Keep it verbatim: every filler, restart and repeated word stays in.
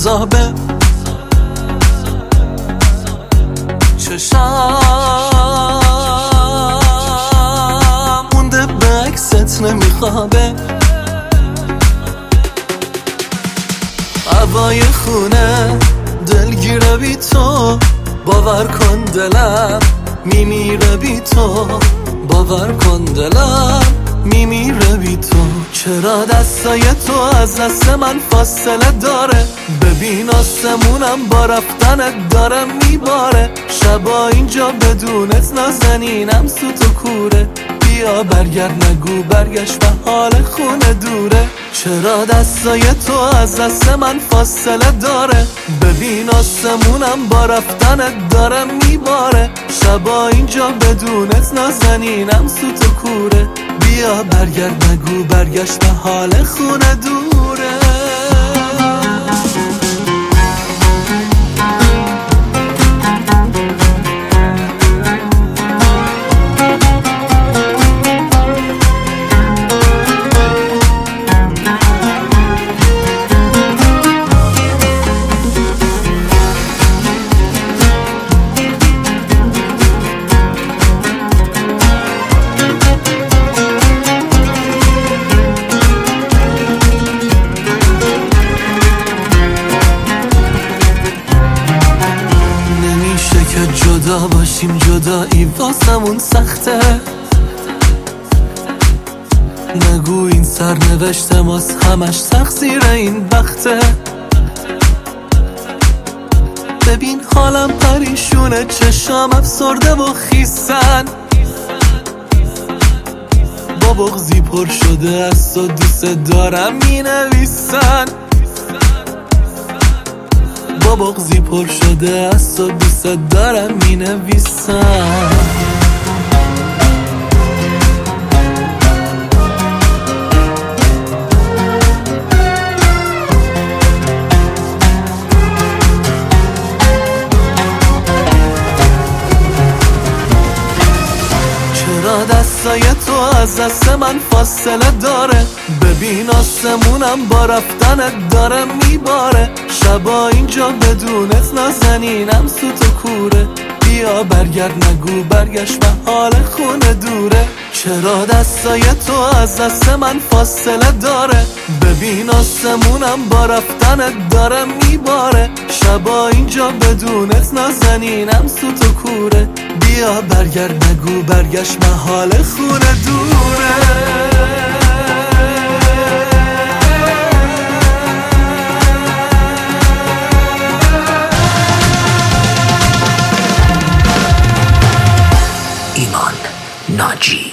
عذابه. چشم مونده به عکست نمیخوابه. هوای خونه دلگیره بی تو، باور کن دلم میمیره بی تو، باور کن دلم میمیره بی تو. چرا دستای تو از دست من فاصله داره؟ ببین آسمونم با رفتنت داره میباره. شبا اینجا بدونت نازنینم سوت و کوره. بیا برگرد نگو برگشت و حال خونه دوره. چرا دستای تو از دست من فاصله داره؟ ببین آسمونم با رفتنت داره میباره. شبا اینجا بدونت نازنینم سوت و کوره. بیا برگرد نگو برگشت و حال خونه دوره. جدا باشیم جدایی واسمون سخته. نگو این سرنوشت ماست همش تقصیر این بخته. ببین حالم پریشونه چشام افسرده و خیسن. با بغضی پر شده از تو دوست دارم می نویسن. با بغضی پر شده از تو دوست دارم می نویسم. چرا دستای تو از دست من فاصله داره؟ ببین آسمونم با رفتنت داره میباره. شبا اینجا بدونت نازنینم سوت و کوره. بیا برگرد نگو برگشت و حال خونه دوره. چرا دستای تو از دست من فاصله داره؟ ببین آسمونم با رفتنت داره میباره. شبا اینجا بدونت نازنینم سوت و کوره. بیا برگرد نگو برگشت و حال خونه دوره. ایمان ناجی.